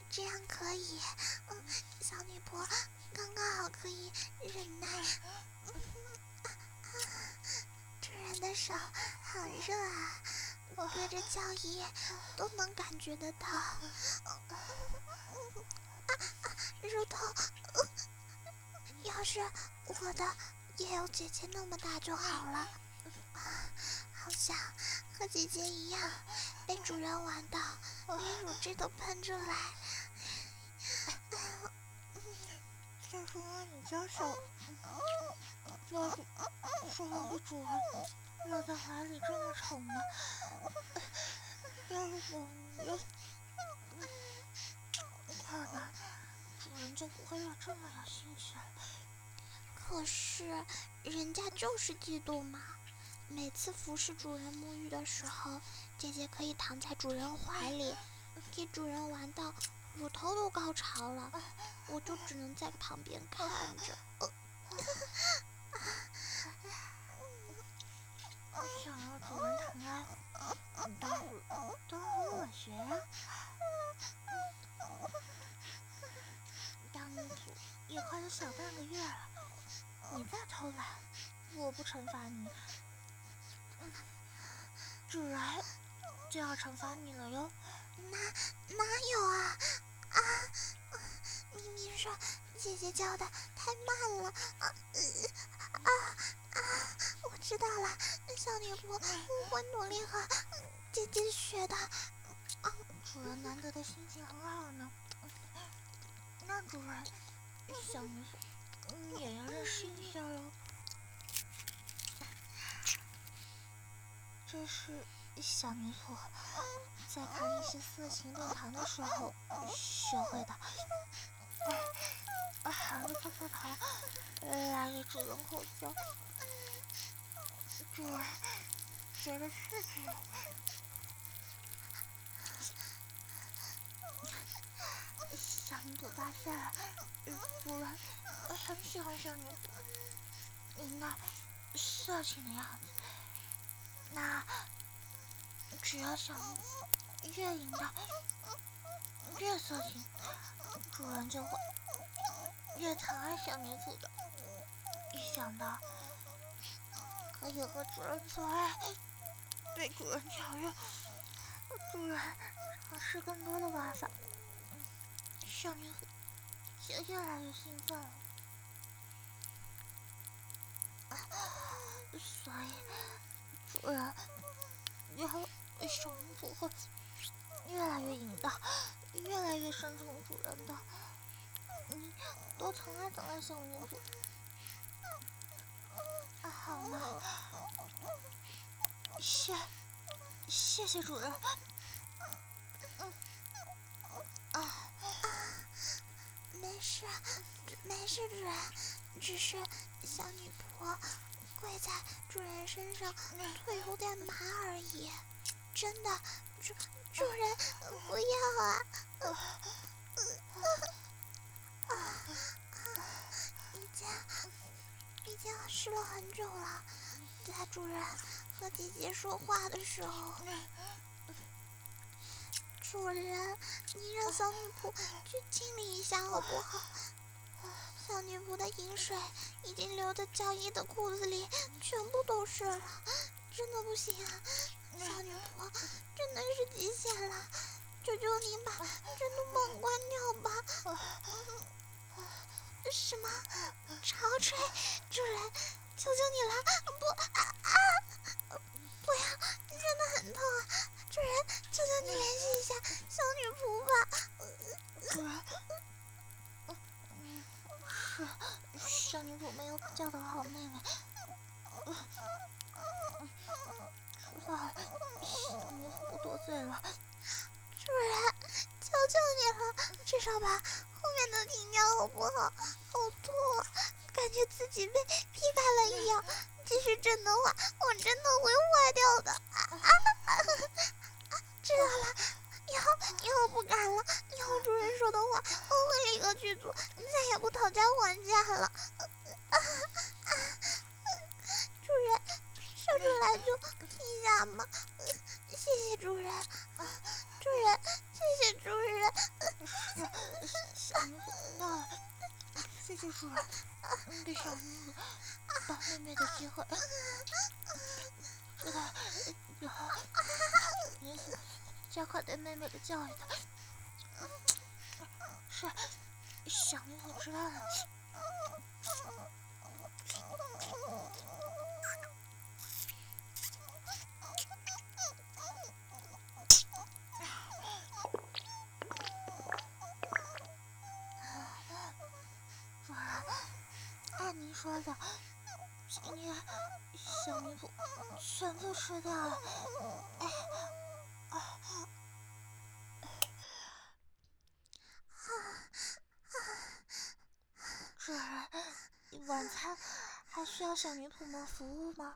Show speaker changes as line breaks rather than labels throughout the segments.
这样可以。小女仆刚刚好可以忍耐。主人的手好热啊，隔着胶衣都能感觉得到。乳头，要是我的也有姐姐那么大就好了。好想和姐姐一样，被主人玩到连乳汁都喷出来。
再说你家小，要是说我被主人抱在怀里这么宠呢，要是我要可能主人就不会有这么有兴趣了。
可是人家就是嫉妒嘛。每次服侍主人沐浴的时候，姐姐可以躺在主人怀里，给主人玩到乳头都高潮了，我就只能在旁边看着。
想要主人躺在你当主都很恶心啊。当女主也快有小半个月了，你再偷懒，我不惩罚你，主人就要惩罚你了哟。
哪有啊？明明说姐姐叫的太慢了。我知道了，小女仆，我会努力和姐姐学的。
主人难得的心情很好呢。那主人，小女仆也要认识一下喽。这是小女仆在看一些色情论坛的时候学会的。含着泡泡糖来给主人口交，主人觉得刺激。小女仆发现了，主人很喜欢小女仆淫荡色情的样子。那只要小女仆越淫荡越色情，主人就会越疼爱小女仆的。一想到可以和主人做爱，被主人巧遇，主人尝试更多的玩法，小女仆就越来越兴奋了。所以主人以后小女仆会越来越淫荡，越来越深宠主人的。你多疼爱疼爱小女仆。好了，谢谢主人。
没事，主人，只是小女仆跪在主人身上，腿有点麻而已。真的，主人不要啊！已经试了很久了，在主人和姐姐说话的时候。主人，你让小女仆去清理一下好不好？小女仆的饮水已经流的胶衣的裤子里全部都是了，真的不行啊！小女仆真的是极限了，求求你把震动棒关掉吧！什么？潮吹？主人，求求你了！不要！真的很痛啊！主人，求求你联系一下小女仆吧！
主人，是小女仆没有教导好妹妹。知道了，小女仆不多罪了。
主人，求求你了，至少把后面的停掉好不好？好痛啊，感觉自己被劈开了一样。继续震的话，我真的会坏掉的。知道了，以后不敢了。以后主人说的话，我会立刻去做，再也不讨价还价了。主人，说出来就一下嘛。谢谢主人，主人，谢谢主人。
小女子听到了，谢谢主人，给小女子抱妹妹的机会。知道了，以后女子加快对妹妹的教育的。是，小女子知道了。主人，按您说的，今天小女仆全部吃掉了。主人，晚餐还需要小女仆们服务吗？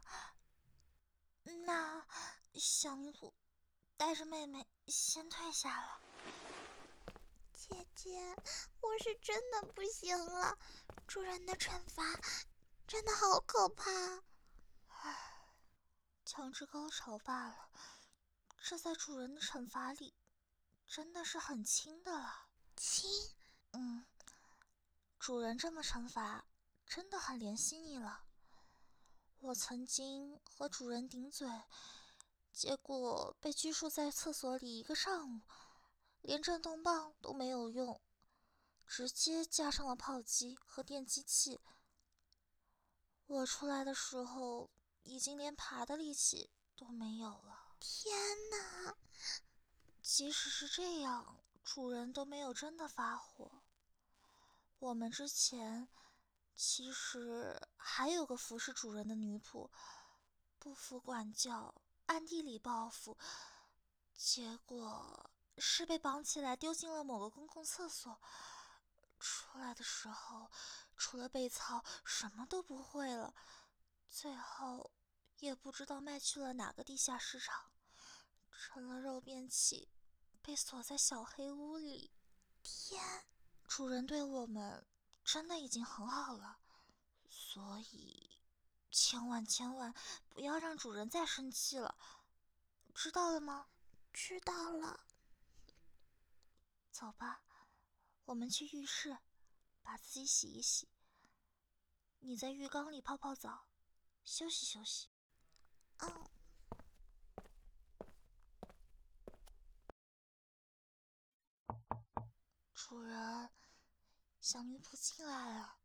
那小女仆带着妹妹先退下了。
姐姐，我是真的不行了，主人的惩罚真的好可怕。
强制高潮罢了，这在主人的惩罚里真的是很轻的了。
轻？
主人这么惩罚真的很怜惜你了。我曾经和主人顶嘴，结果被拘束在厕所里1个上午，连震动棒都没有用，直接加上了炮击和电击器。我出来的时候已经连爬的力气都没有了。
天哪！
即使是这样，主人都没有真的发火。我们之前其实还有个服侍主人的女仆，不服管教，暗地里报复，结果是被绑起来丢进了某个公共厕所。出来的时候，除了被操，什么都不会了。最后也不知道卖去了哪个地下市场，成了肉便器，被锁在小黑屋里。
天！
主人对我们真的已经很好了，所以千万不要让主人再生气了，知道了吗？
知道了。
走吧，我们去浴室，把自己洗一洗。你在浴缸里泡泡澡，休息休息。主人，小女仆进来了。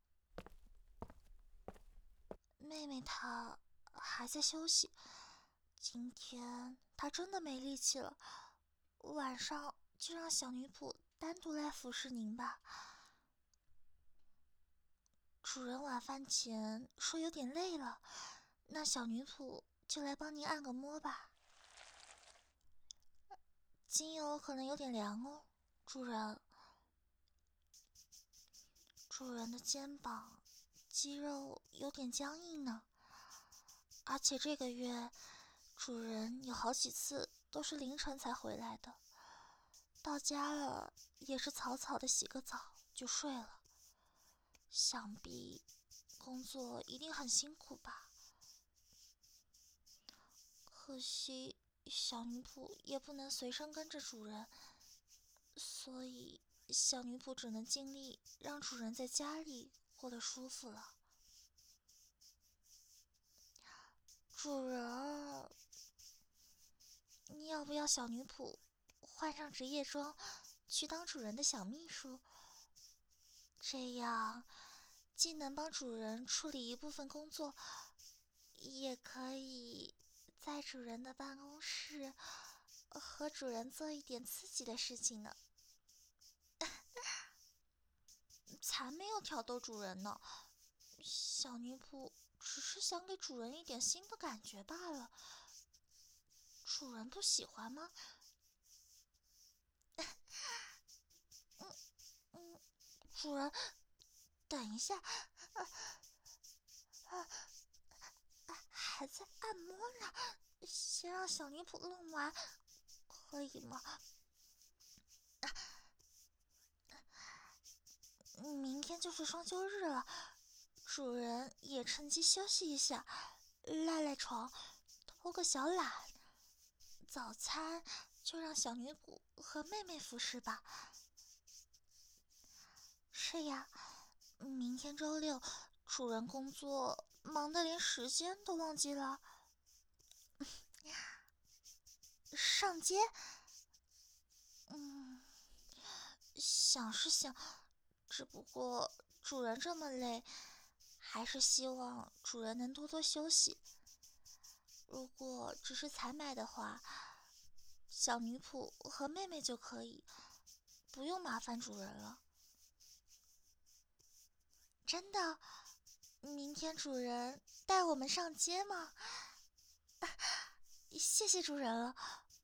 妹妹她还在休息，今天她真的没力气了，晚上就让小女仆单独来服侍您吧。主人晚饭前说有点累了，那小女仆就来帮您按个摩吧。精油可能有点凉哦，主人。主人的肩膀肌肉有点僵硬呢，而且这个月主人有好几次都是凌晨才回来的，到家了也是草草的洗个澡就睡了，想必工作一定很辛苦吧。可惜小女仆也不能随身跟着主人，所以小女仆只能尽力让主人在家里过得舒服了。主人，你要不要小女仆换上职业装，去当主人的小秘书？这样既能帮主人处理一部分工作，也可以在主人的办公室和主人做一点刺激的事情呢。才没有挑逗主人呢，小女仆只是想给主人一点新的感觉罢了。主人不喜欢吗？主人，等一下，还在按摩呢，先让小女仆弄完，可以吗？明天就是双休日了，主人也趁机休息一下，赖床，偷个小懒。早餐就让小女仆和妹妹服侍吧。 是呀，明天周六，主人工作忙得连时间都忘记了。上街？想是想，只不过主人这么累，还是希望主人能多多休息。如果只是采买的话，小女仆和妹妹就可以，不用麻烦主人了。真的？明天主人带我们上街吗？谢谢主人了。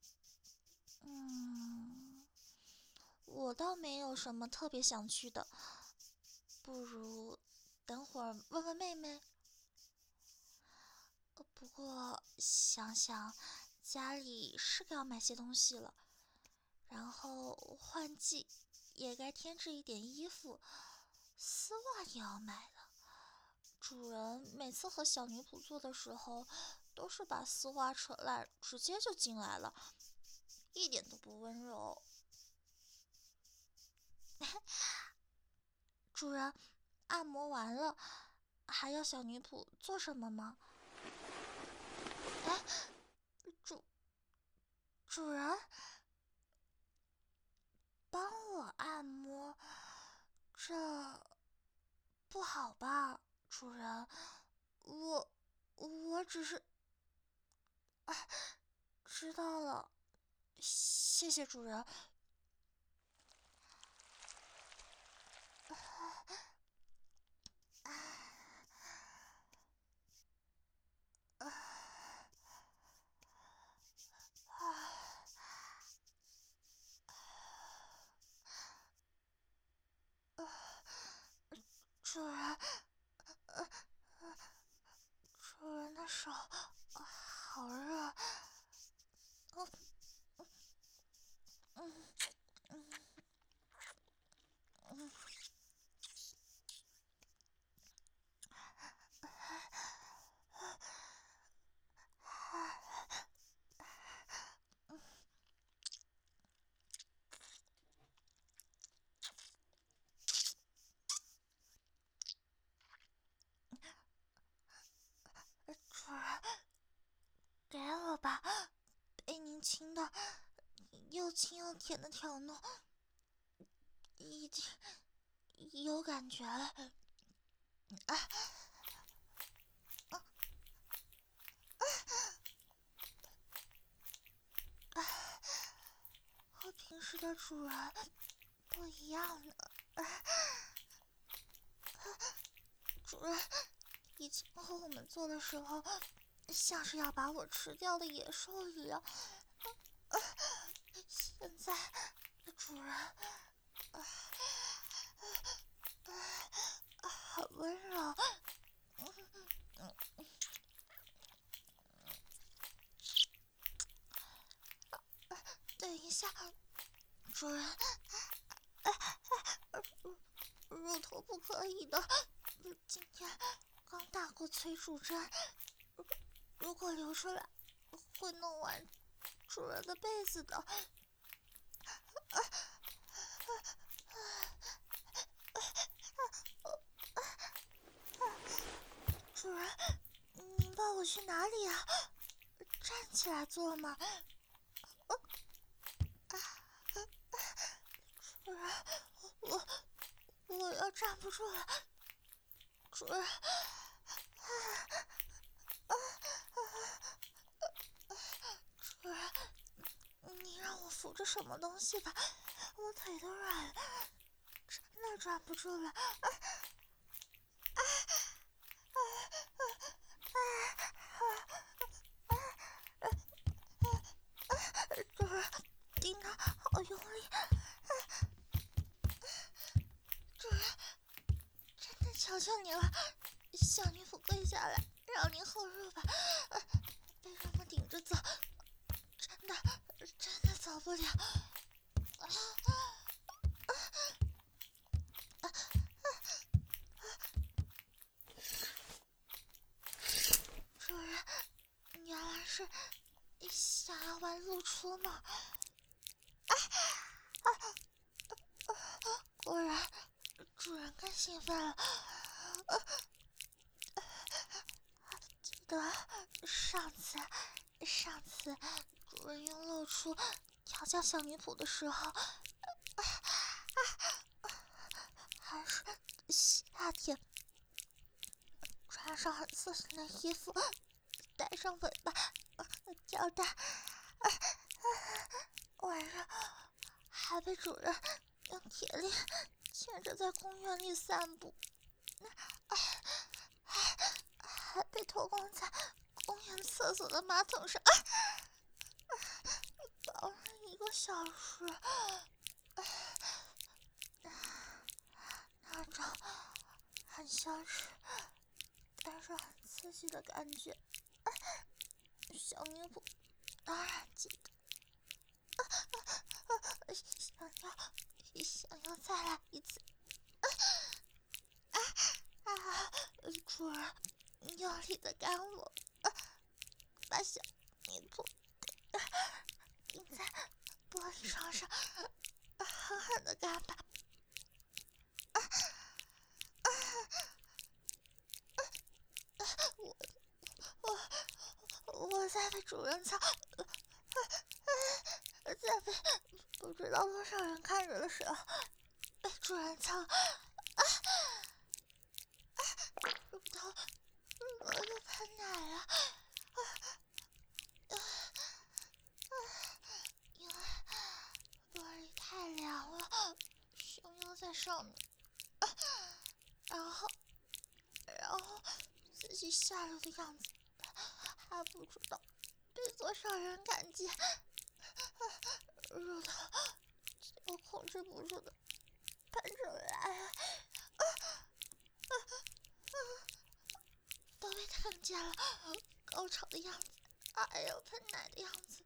我倒没有什么特别想去的，不如等会儿问问妹妹。不过想想家里是该要买些东西了，然后换季也该添置一点衣服，丝袜也要买了。主人每次和小女仆做的时候，都是把丝袜扯烂，直接就进来了，一点都不温柔。主人，按摩完了，还要小女仆做什么吗？哎，主人，帮我按摩，这不好吧？主人，我只是……知道了，谢谢主人。主人，主人的手好热。主人，给我吧，被您亲的又亲又甜的挑弄，已经有感觉了。和平时的主人不一样呢。主人以前和我们做的时候，像是要把我吃掉的野兽一样。现在主人很温柔。等一下，主人，乳头不可以的，今天刚打过催乳针，如果流出来会弄完主人的被子的。主人，您抱我去哪里啊？站起来坐吗？主人，我要站不住了。主人，主人，你让我扶着什么东西吧，我腿都软了，真的站不住了。主人，顶着好用力。主人，真的求求你了，小女仆跪下来，让您后入吧，别让我顶着走，真的走不了。主人，原来是想要玩露出吗？果然，主主人更兴奋了。记得上次主人用露出调教小女仆的时候，还是夏天，穿上很色情的衣服，带上尾巴，吊带，晚上还被主人用铁链牵着在公园里散步，还被偷光在公园厕所的马桶上，搞了1个小时，那种很羞耻但是很刺激的感觉，小女仆当然记得，想要再来一次。主人用力的干我，把小女仆钉在玻璃窗上，狠狠的干吧。我在被主人操，在被不知道多少人看着的时候，被主人操，乳头都喷奶了，因为玻璃太凉了，熊腰在上面，然后自己下流的样子还不知道被多少人看见，乳头就控制不住的喷出来，都被看见了高潮的样子，还有喷奶的样子。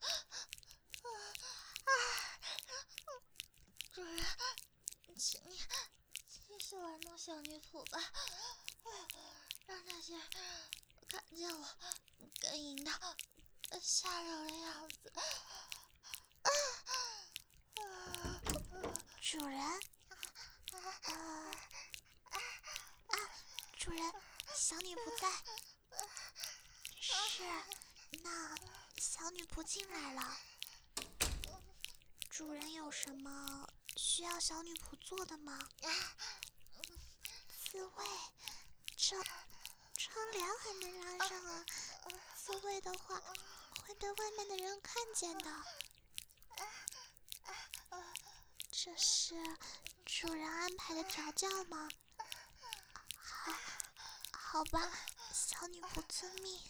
主人，请你继续玩弄小女仆吧，让那些人看见我更淫荡、更下流的样子。
主人，主人，小女仆在。是，那小女仆进来了。主人有什么需要小女仆做的吗？刺猬，窗帘还没拉上啊。刺猬的话会被外面的人看见的。这是主人安排的调教吗？好吧，小女仆遵命。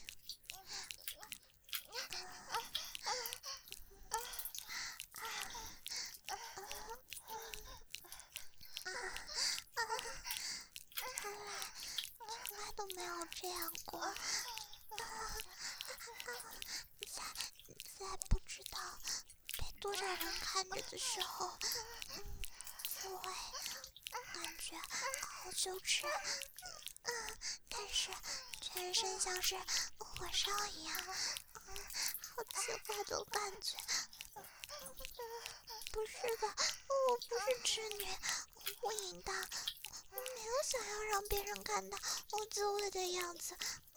从来都没有这样过。在不知道被多少人看着的时候，刺猬感觉好羞耻，但是全身像是火烧一样，好奇怪的感觉。不是的，我不是痴女，我不淫荡，我没有想要让别人看到我自慰的样子。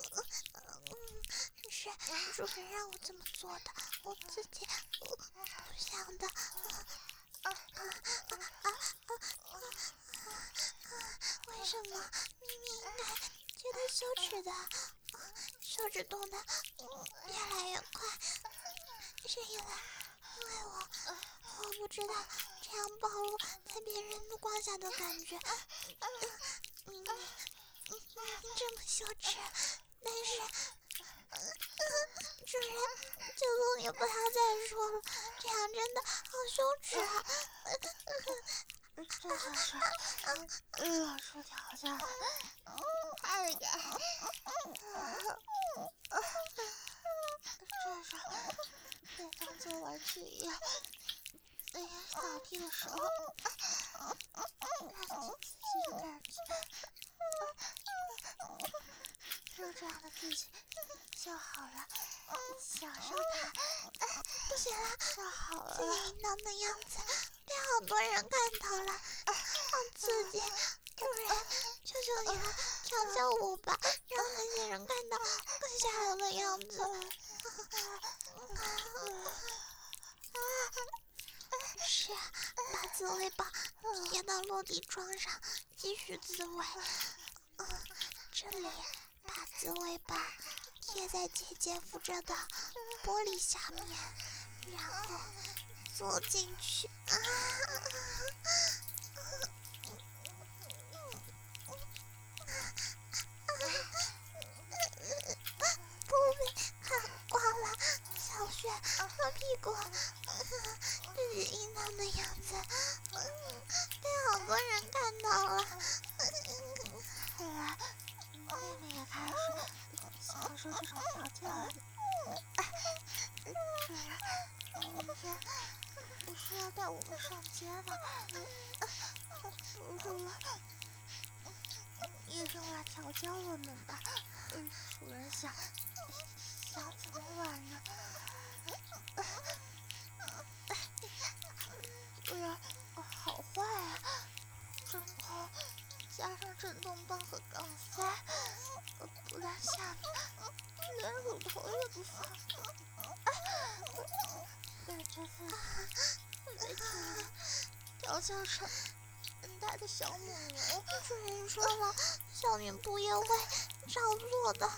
是主人让我这么做的，我自己不想的。为什么明明应该觉得羞耻的，手指动的越来越快？是因为我不知道这样暴露在别人目光下的感觉。明明这么羞耻，但是主人，求求你不要再说了，这样真的好羞耻啊！
这就是老师调教的快感，这种被当作玩具一样在演小屁的时候，让你自己的感觉，就这样的自己就好了，享受它。
不行了，
就好了。
自己淫荡的样子被好多人看到了，好刺激， 主人，求求你了，调教我吧，让那些人看到更吓人的样子。是，把自慰棒贴到落地窗上，继续自慰。这里，把自慰棒贴在姐姐扶着的玻璃下面，然后坐进去。不被看光了，小雪和屁股，这是阴囊的样子，被好多人看到了。
看来妹妹也开始享受这种条件了。主人，明天不是要带我们上街吗？不如也用来调教我们吧。主人想怎么玩呢？主人，好坏啊！针头加上震动棒和钢塞，不但下面，连乳头也不放。感觉自己被主人调教成很大的小母牛。
主人说了，小女仆也会照做的。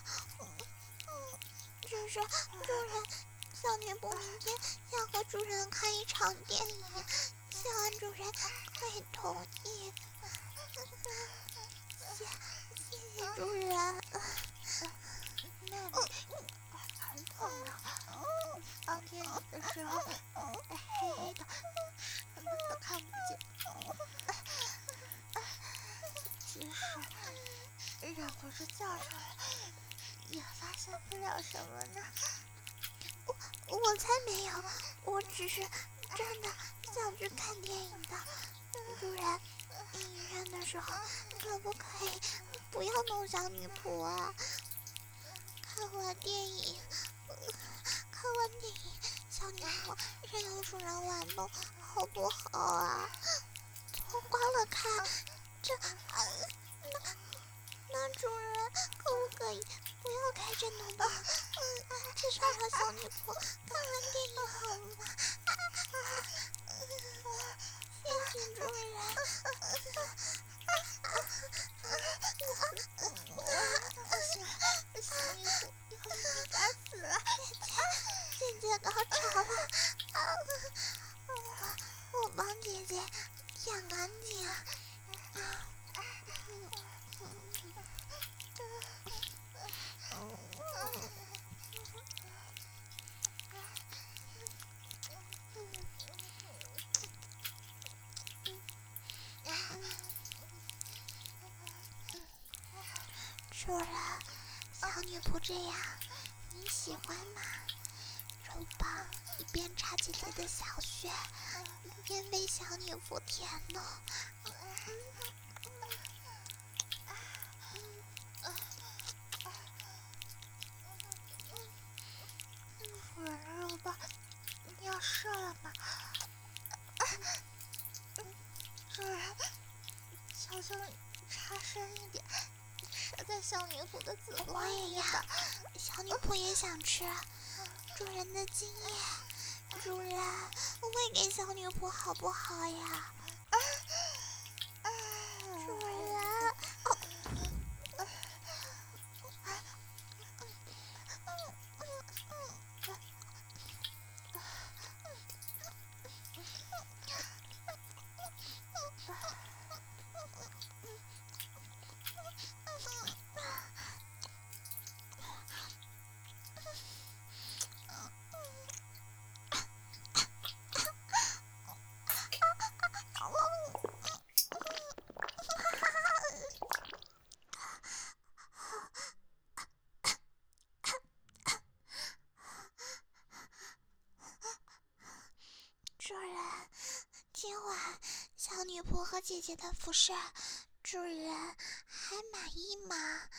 只是主人，小女仆明天想和主人看一场电影，希望主人可以同意。谢谢主人。
妹妹，很痛的。放电影的时候，黑黑的，什么都看不见。即使忍不住叫出来，也发现不了什么呢。
我才没有，我只是真的想去看电影的。主人，影院的时候可不可以不要弄小女仆啊？看完电影，小女仆任由主人玩弄，好不好啊？脱光了看，那主人可不可以不要开震动棒？至少让小女仆看完电影好吗？谢谢主人。
小女仆要是你该死了。
姐姐高潮了，我帮姐姐舔干净。主人，小女仆这样，你喜欢吗？肉棒一边插姐姐的小穴，一边被小女仆舔弄。
主人的肉棒，你要射了吗？主人，求求你插深一点，射在小女仆的子宫里吧。
小女仆也想吃。主人的经验，主人，喂给小女仆好不好呀？主人，主人，今晚小女仆和姐姐的服侍，主人还满意吗？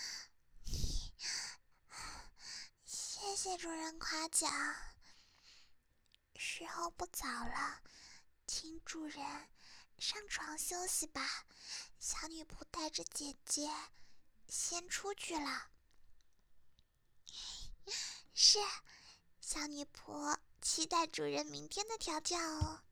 谢谢主人夸奖。时候不早了，请主人上床休息吧，小女仆带着姐姐先出去了。是，小女仆期待主人明天的调教哦。